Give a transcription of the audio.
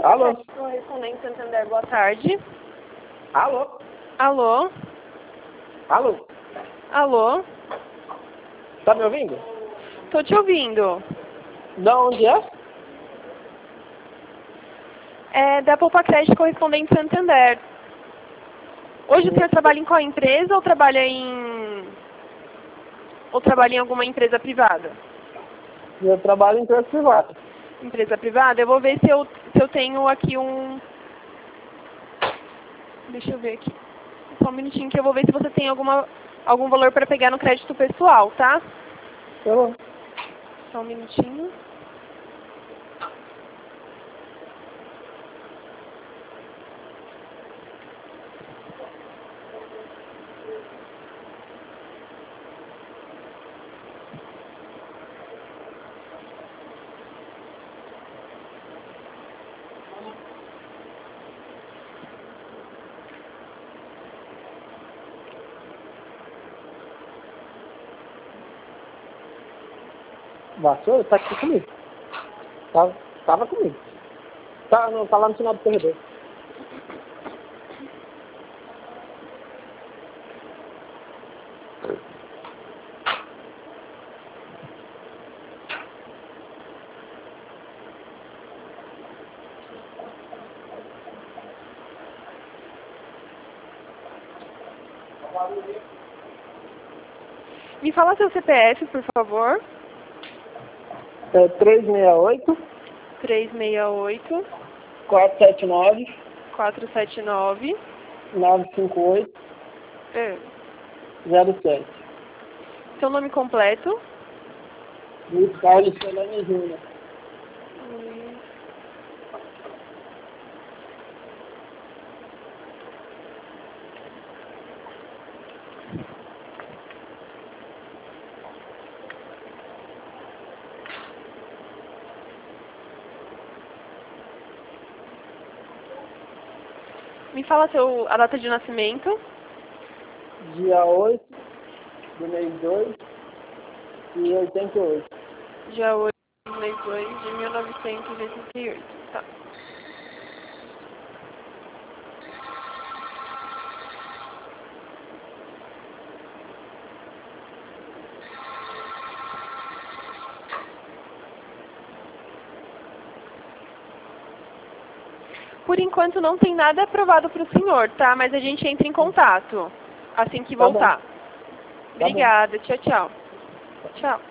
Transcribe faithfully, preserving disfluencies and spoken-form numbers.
Alô? Correspondente Santander, boa tarde. Alô? Alô? Alô? Alô? Tá me ouvindo? Tô te ouvindo. Da onde é? É da Poupa Crédito Correspondente Santander. Hoje o senhor trabalha em qual empresa ou trabalha em... ou trabalha em alguma empresa privada? Eu trabalho em empresa privada. Empresa privada? Eu vou ver se eu, se eu tenho aqui um... Deixa eu ver aqui. Só um minutinho que eu vou ver se você tem alguma, algum valor para pegar no crédito pessoal, tá? Eu vou. Só um minutinho. Vassoura? Tá aqui comigo. Tava, tava comigo. Tá, não, tá lá no final do corredor. Me fala seu C P F, por favor. É três seis oito, três seis oito, quatro sete nove, quatro sete nove, nove cinco oito, é. zero sete. Seu nome completo? Luiz Carlos Celane Júnior. Me fala seu, a data de nascimento. Dia oito do mês dois e oitenta e oito. Dia oito do mês dois de mil novecentos e oitenta e oito. Tá. Por enquanto não tem nada aprovado para o senhor, tá? Mas a gente entra em contato assim que Tá bom. voltar. Tá bom. Obrigada. Tchau, tchau. Tchau.